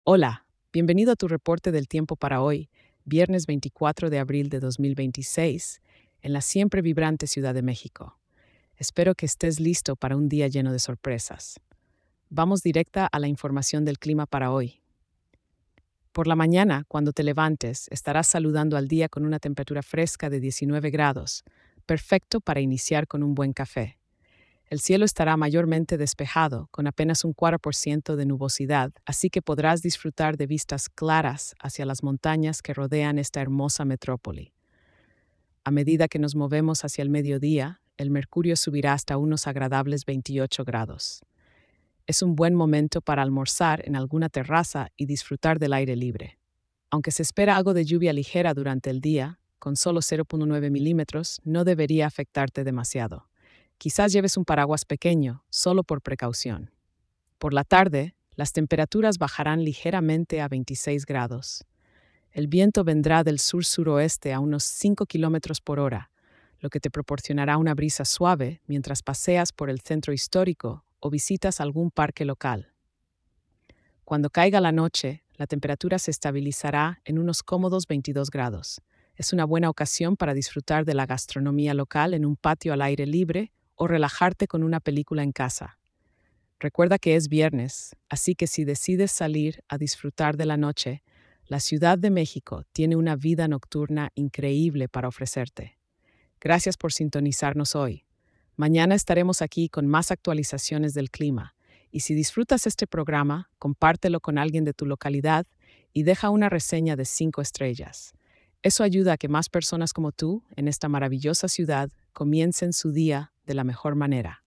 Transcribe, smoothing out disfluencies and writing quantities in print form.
Hola, bienvenido a tu reporte del tiempo para hoy, viernes 24 de abril de 2026, en la siempre vibrante Ciudad de México. Espero que estés listo para un día lleno de sorpresas. Vamos directa a la información del clima para hoy. Por la mañana, cuando te levantes, estarás saludando al día con una temperatura fresca de 19 grados, perfecto para iniciar con un buen café. El cielo estará mayormente despejado, con apenas un 4% de nubosidad, así que podrás disfrutar de vistas claras hacia las montañas que rodean esta hermosa metrópoli. A medida que nos movemos hacia el mediodía, el mercurio subirá hasta unos agradables 28 grados. Es un buen momento para almorzar en alguna terraza y disfrutar del aire libre. Aunque se espera algo de lluvia ligera durante el día, con solo 0,9 milímetros, no debería afectarte demasiado. Quizás lleves un paraguas pequeño, solo por precaución. Por la tarde, las temperaturas bajarán ligeramente a 26 grados. El viento vendrá del sur-suroeste a unos 5 kilómetros por hora, lo que te proporcionará una brisa suave mientras paseas por el centro histórico o visitas algún parque local. Cuando caiga la noche, la temperatura se estabilizará en unos cómodos 22 grados. Es una buena ocasión para disfrutar de la gastronomía local en un patio al aire libre o relajarte con una película en casa. Recuerda que es viernes, así que si decides salir a disfrutar de la noche, la Ciudad de México tiene una vida nocturna increíble para ofrecerte. Gracias por sintonizarnos hoy. Mañana estaremos aquí con más actualizaciones del clima. Y si disfrutas este programa, compártelo con alguien de tu localidad y deja una reseña de 5 estrellas. Eso ayuda a que más personas como tú, en esta maravillosa ciudad, comiencen su día de la mejor manera.